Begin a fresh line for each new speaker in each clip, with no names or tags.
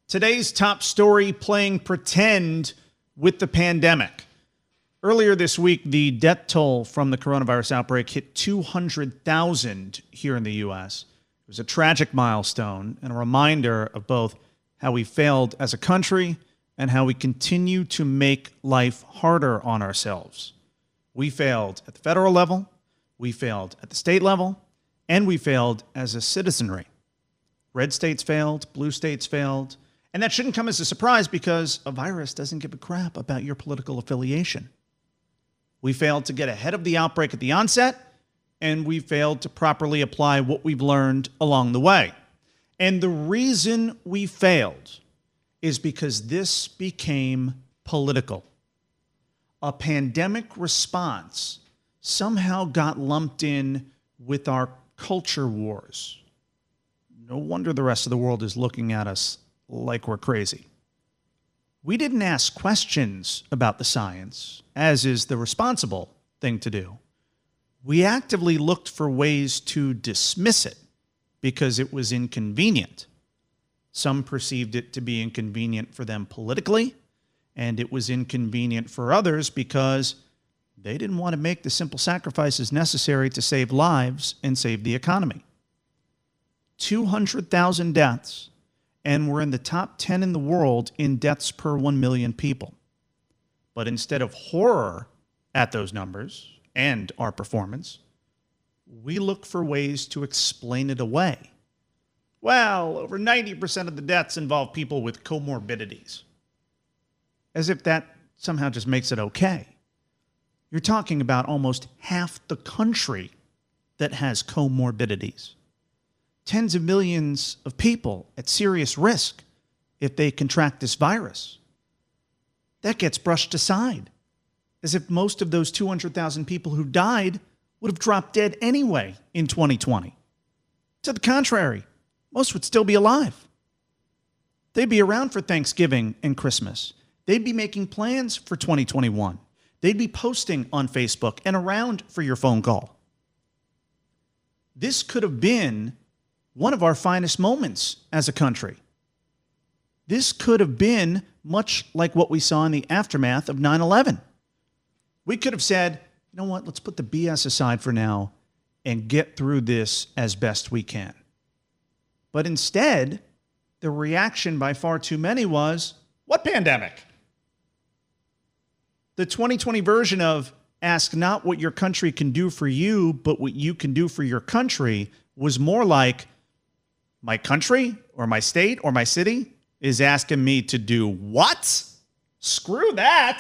Today's top story: playing pretend with the pandemic. Earlier this week, the death toll from the coronavirus outbreak hit 200,000 here in the U.S. It was a tragic milestone and a reminder of both how we failed as a country and how we continue to make life harder on ourselves. We failed at the federal level, we failed at the state level, and we failed as a citizenry. Red states failed, blue states failed. And that shouldn't come as a surprise because a virus doesn't give a crap about your political affiliation. We failed to get ahead of the outbreak at the onset, and we failed to properly apply what we've learned along the way. And the reason we failed is because this became political. A pandemic response somehow got lumped in with our culture wars. No wonder the rest of the world is looking at us like we're crazy. We didn't ask questions about the science, as is the responsible thing to do. We actively looked for ways to dismiss it because it was inconvenient. Some perceived it to be inconvenient for them politically, and it was inconvenient for others because they didn't want to make the simple sacrifices necessary to save lives and save the economy. 200,000 deaths. And we're in the top 10 in the world in deaths per 1 million people. But instead of horror at those numbers and our performance, we look for ways to explain it away. Well, over 90% of the deaths involve people with comorbidities. As if that somehow just makes it okay. You're talking about almost half the country that has comorbidities. Tens of millions of people at serious risk if they contract this virus. That gets brushed aside, as if most of those 200,000 people who died would have dropped dead anyway in 2020. To the contrary, most would still be alive. They'd be around for Thanksgiving and Christmas. They'd be making plans for 2021. They'd be posting on Facebook and around for your phone call. This could have been one of our finest moments as a country. This could have been much like what we saw in the aftermath of 9/11. We could have said, you know what, let's put the BS aside for now and get through this as best we can. But instead, the reaction by far too many was, what pandemic? The 2020 version of ask not what your country can do for you, but what you can do for your country was more like, my country or my state or my city is asking me to do what? Screw that.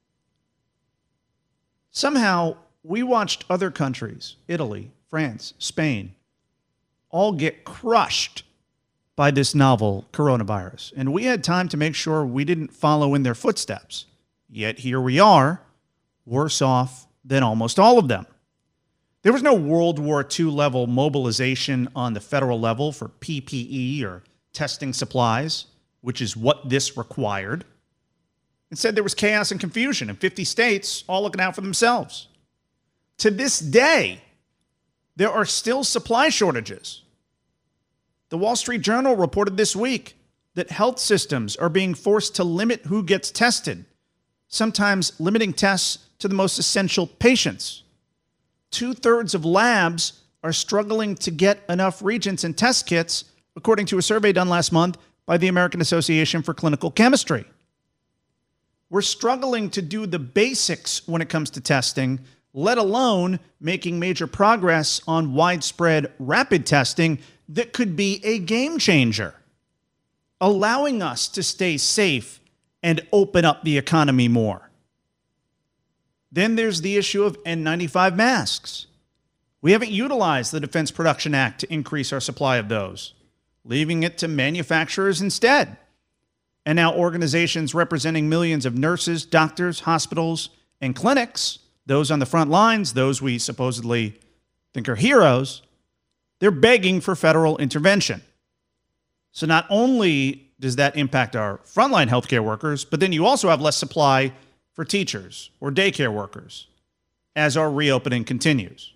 Somehow, we watched other countries, Italy, France, Spain, all get crushed by this novel coronavirus. And we had time to make sure we didn't follow in their footsteps. Yet here we are, worse off than almost all of them. There was no World War II level mobilization on the federal level for PPE or testing supplies, which is what this required. Instead, there was chaos and confusion in 50 states, all looking out for themselves. To this day, there are still supply shortages. The Wall Street Journal reported this week that health systems are being forced to limit who gets tested, sometimes limiting tests to the most essential patients. 2/3 of labs are struggling to get enough reagents and test kits, according to a survey done last month by the American Association for Clinical Chemistry. We're struggling to do the basics when it comes to testing, let alone making major progress on widespread rapid testing that could be a game changer, allowing us to stay safe and open up the economy more. Then there's the issue of N95 masks. We haven't utilized the Defense Production Act to increase our supply of those, leaving it to manufacturers instead. And now organizations representing millions of nurses, doctors, hospitals, and clinics, those on the front lines, those we supposedly think are heroes, they're begging for federal intervention. So not only does that impact our frontline healthcare workers, but then you also have less supply for teachers or daycare workers as our reopening continues.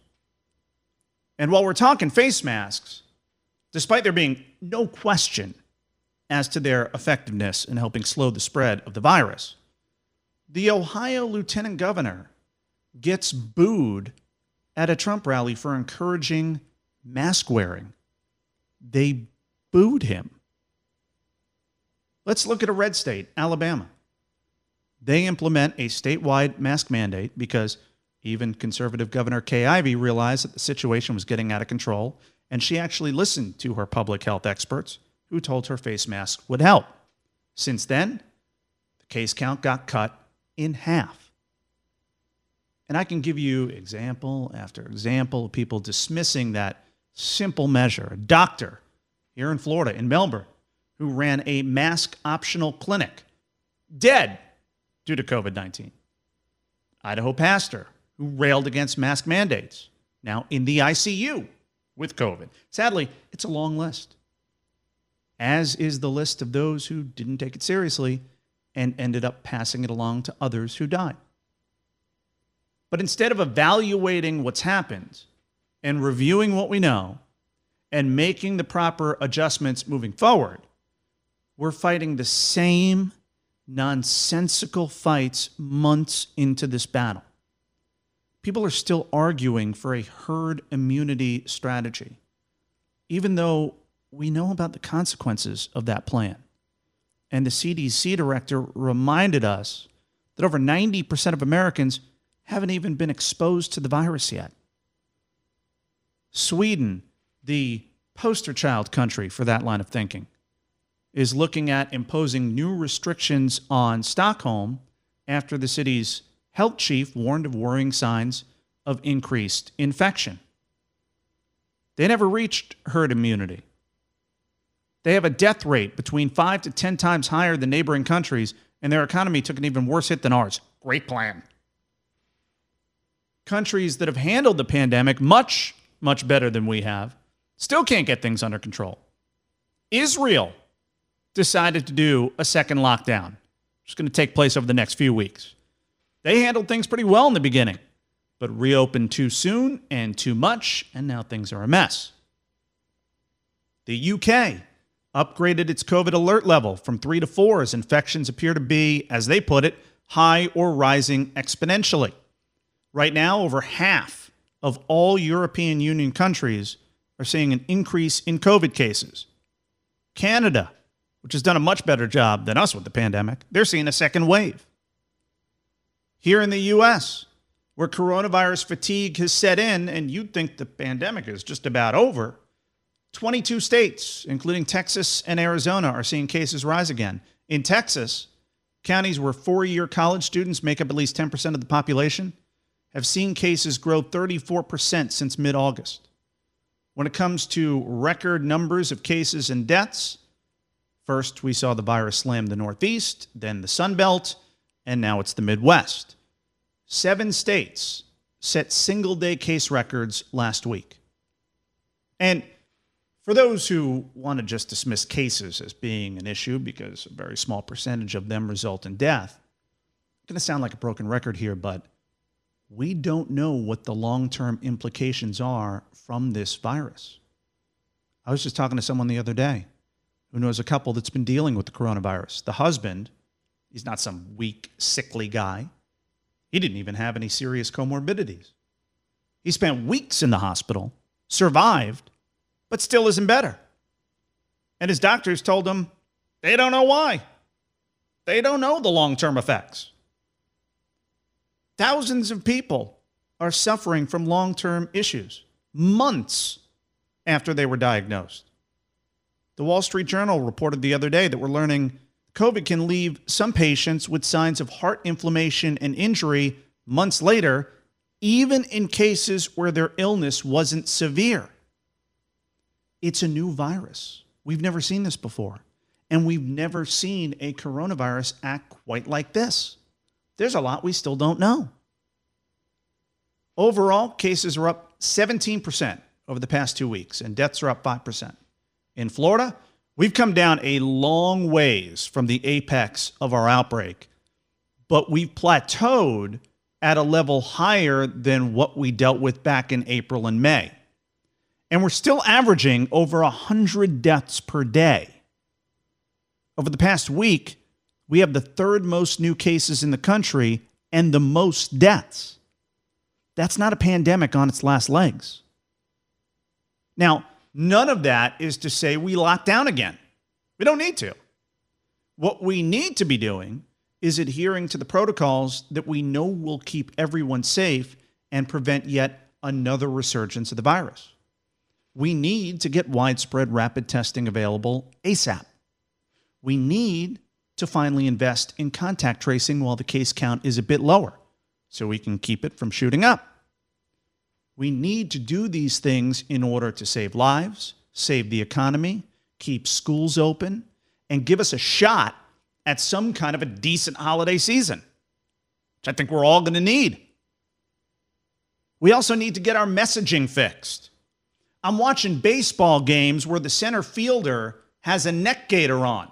And while we're talking face masks, despite there being no question as to their effectiveness in helping slow the spread of the virus. The Ohio lieutenant governor gets booed at a Trump rally for encouraging mask wearing. They booed him. Let's look at a red state, Alabama. They implement a statewide mask mandate because even conservative Governor Kay Ivey realized that the situation was getting out of control, and she actually listened to her public health experts who told her face masks would help. Since then, the case count got cut in half. And I can give you example after example of people dismissing that simple measure. A doctor here in Florida, in Melbourne, who ran a mask-optional clinic, dead due to COVID-19. Idaho pastor who railed against mask mandates, now in the ICU with COVID. Sadly, it's a long list, as is the list of those who didn't take it seriously and ended up passing it along to others who died. But instead of evaluating what's happened and reviewing what we know and making the proper adjustments moving forward, we're fighting the same nonsensical fights months into this battle. People are still arguing for a herd immunity strategy, even though we know about the consequences of that plan. And the CDC director reminded us that over 90% of Americans haven't even been exposed to the virus yet. Sweden, the poster child country for that line of thinking, is looking at imposing new restrictions on Stockholm after the city's health chief warned of worrying signs of increased infection. They never reached herd immunity. They have a death rate between 5 to 10 times higher than neighboring countries, and their economy took an even worse hit than ours. Great plan. Countries that have handled the pandemic much, much better than we have still can't get things under control. Israel decided to do a second lockdown. It's going to take place over the next few weeks. They handled things pretty well in the beginning, but reopened too soon and too much, and now things are a mess. The UK upgraded its COVID alert level from 3 to 4 as infections appear to be, as they put it, high or rising exponentially. Right now, over half of all European Union countries are seeing an increase in COVID cases. Canada, which has done a much better job than us with the pandemic, they're seeing a second wave. Here in the U.S., where coronavirus fatigue has set in and you'd think the pandemic is just about over, 22 states, including Texas and Arizona, are seeing cases rise again. In Texas, counties where four-year college students make up at least 10% of the population have seen cases grow 34% since mid-August. When it comes to record numbers of cases and deaths, first we saw the virus slam the Northeast, then the Sun Belt, and now it's the Midwest. 7 states set single-day case records last week. And for those who want to just dismiss cases as being an issue because a very small percentage of them result in death, I'm going to sound like a broken record here, but we don't know what the long-term implications are from this virus. I was just talking to someone the other day who knows a couple that's been dealing with the coronavirus. The husband, he's not some weak, sickly guy. He didn't even have any serious comorbidities. He spent weeks in the hospital, survived, but still isn't better. And his doctors told him they don't know why. They don't know the long-term effects. Thousands of people are suffering from long-term issues months after they were diagnosed. The Wall Street Journal reported the other day that we're learning COVID can leave some patients with signs of heart inflammation and injury months later, even in cases where their illness wasn't severe. It's a new virus. We've never seen this before. And we've never seen a coronavirus act quite like this. There's a lot we still don't know. Overall, cases are up 17% over the past 2 weeks, and deaths are up 5%. In Florida, we've come down a long ways from the apex of our outbreak, but we've plateaued at a level higher than what we dealt with back in April and May. And we're still averaging over 100 deaths per day. Over the past week, we have the third most new cases in the country and the most deaths. That's not a pandemic on its last legs. Now, none of that is to say we lock down again. We don't need to. What we need to be doing is adhering to the protocols that we know will keep everyone safe and prevent yet another resurgence of the virus. We need to get widespread rapid testing available ASAP. We need to finally invest in contact tracing while the case count is a bit lower so we can keep it from shooting up. We need to do these things in order to save lives, save the economy, keep schools open, and give us a shot at some kind of a decent holiday season, which I think we're all going to need. We also need to get our messaging fixed. I'm watching baseball games where the center fielder has a neck gaiter on.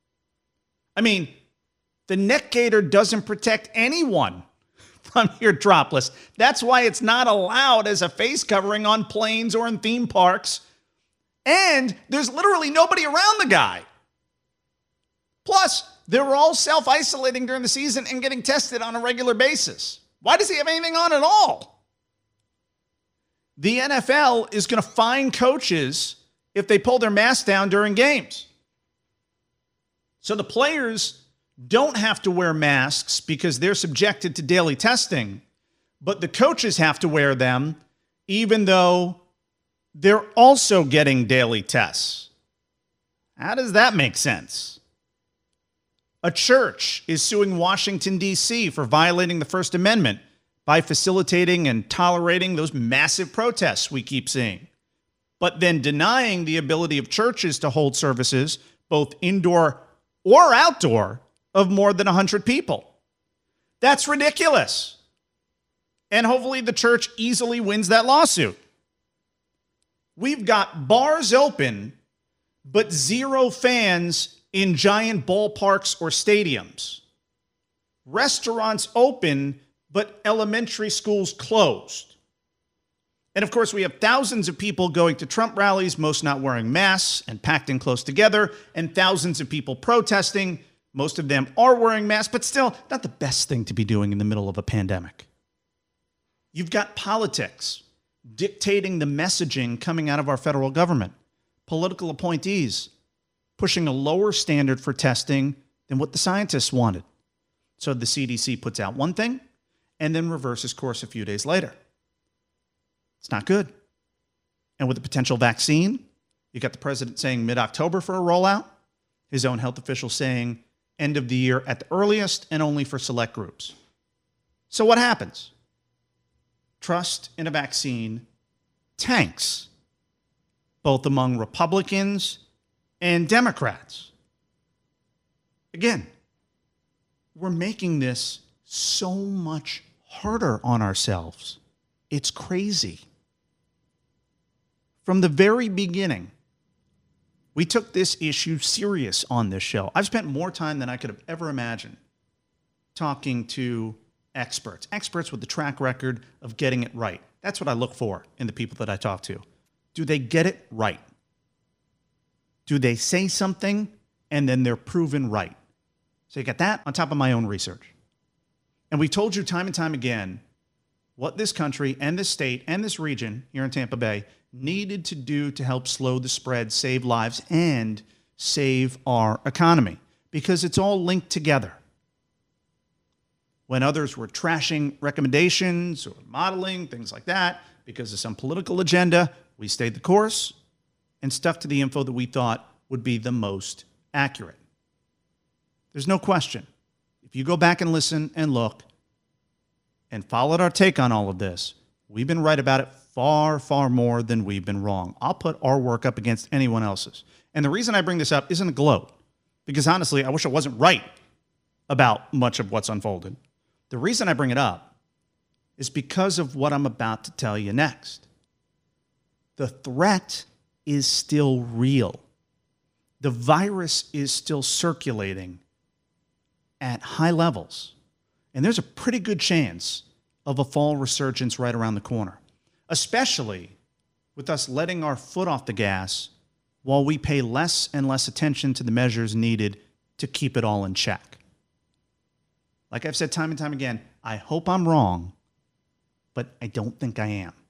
I mean, the neck gaiter doesn't protect anyone from your droplets. That's why it's not allowed as a face covering on planes or in theme parks. And there's literally nobody around the guy. Plus, they're all self-isolating during the season and getting tested on a regular basis. Why does he have anything on at all? The NFL is going to fine coaches if they pull their masks down during games. So the players don't have to wear masks because they're subjected to daily testing, but the coaches have to wear them even though they're also getting daily tests. How does that make sense? A church is suing Washington, D.C. for violating the First Amendment by facilitating and tolerating those massive protests we keep seeing, but then denying the ability of churches to hold services, both indoor or outdoor, of more than 100 people. That's ridiculous. And hopefully the church easily wins that lawsuit. We've got bars open, but zero fans in giant ballparks or stadiums. Restaurants open, but elementary schools closed. And of course, we have thousands of people going to Trump rallies, most not wearing masks and packed in close together, and thousands of people protesting. Most of them are wearing masks, but still not the best thing to be doing in the middle of a pandemic. You've got politics dictating the messaging coming out of our federal government. Political appointees pushing a lower standard for testing than what the scientists wanted. So the CDC puts out one thing and then reverses course a few days later. It's not good. And with the potential vaccine, you got the president saying mid-October for a rollout, his own health officials saying end of the year at the earliest and only for select groups. So what happens? Trust in a vaccine tanks, both among Republicans and Democrats. Again, we're making this so much harder on ourselves. It's crazy. From the very beginning, we took this issue serious on this show. I've spent more time than I could have ever imagined talking to experts with the track record of getting it right. That's what I look for in the people that I talk to. Do they get it right? Do they say something and then they're proven right? So you got that on top of my own research. And we told you time and time again what this country and this state and this region here in Tampa Bay needed to do to help slow the spread, save lives, and save our economy, because it's all linked together. When others were trashing recommendations or modeling, things like that, because of some political agenda, we stayed the course and stuck to the info that we thought would be the most accurate. There's no question. If you go back and listen and look and followed our take on all of this, we've been right about it far, far more than we've been wrong. I'll put our work up against anyone else's. And the reason I bring this up isn't a gloat, because honestly, I wish I wasn't right about much of what's unfolded. The reason I bring it up is because of what I'm about to tell you next. The threat is still real. The virus is still circulating at high levels. And there's a pretty good chance of a fall resurgence right around the corner, especially with us letting our foot off the gas while we pay less and less attention to the measures needed to keep it all in check. Like I've said time and time again, I hope I'm wrong, but I don't think I am.